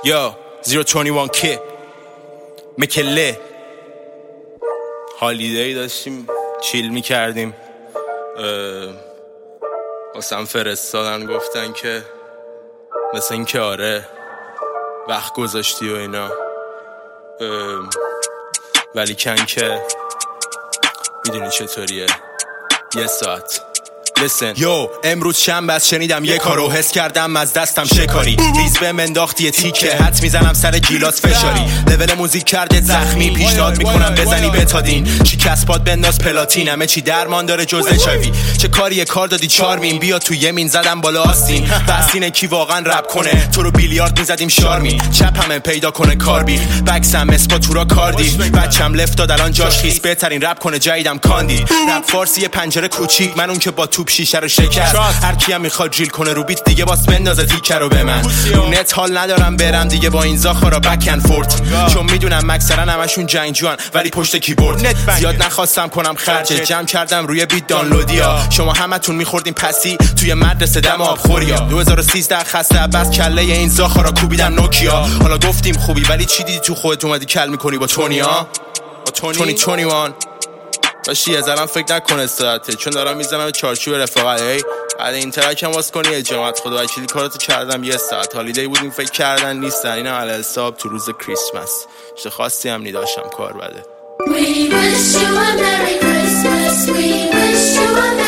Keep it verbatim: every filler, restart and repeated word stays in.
یا زیرو توانی وان کی مکله هالیدی داشتیم چیل میکردیم، واسم فرستادن گفتن که مثل این که آره وقت گذاشتی و اینا، ولی کن که میدونی چطوریه یه ساعت Listen. یو امروز شنبه است، شنیدم یه کارو حس کردم از دستم شکاری، ریز به منداختی تیکه حد میزنم سر گیلاس فشاری، لول موزیک کرده زخمی پیشنهاد میکنم بزنی بتادین، شکست باد بنداز پلاتین، همه چی درمان داره جز اچ‌آی‌وی، چه کاری کار دادی چارمین بیا تو یمین زدم بالا آستین، بس اینه کی واقعا رپ کنه، تو رو بیلیارد میزدیم شارمی، چپ همه پیدا کنه کار بیخ بکسم اسپاتورا کاردی، بچم لفت داد الان جاش خیس، بهترین رپ کنه جدیدم کاندی، رپ فارسی یه پنجره کوچیک، من اون که با توپ شیشه رو شکست، هر کی هم میخواد جیل کنه رو بیت دیگه باس بندازه تیکه رو به من، رو نت حال ندارم برم دیگه با این زاخارا بک اند فورت، چون میدونم اکثرا همشون جنگجوان ولی پشت کیبورد، زیاد نخواستم کنم خرجه، جمع کردم روی بیت دانلودیا، شما همتون میخوردین پسی توی مدرسه دم آبخوریا، دو هزار و سیزده خسته عباس کله این زاخارا کوبیدن نوکیا، حالا گفتیم خوبی ولی چی دیدی تو خودت اومدی کل میکنی با تونیا با تونی توانی وان داشتی از الان فکر نکن استراحته، چون دارم میزنم چارچوب رفاقت، ای بعد این ترک هم واس کنی اجامت خدا وکیلی کاراتو کردم یه ساعت، هالیدی بودیم فکر کردن نیستن، اینم علی حساب تو روز کریسمس، چه خاصی هم نیداشم کار بده. We wish you a Merry Christmas, we wish you a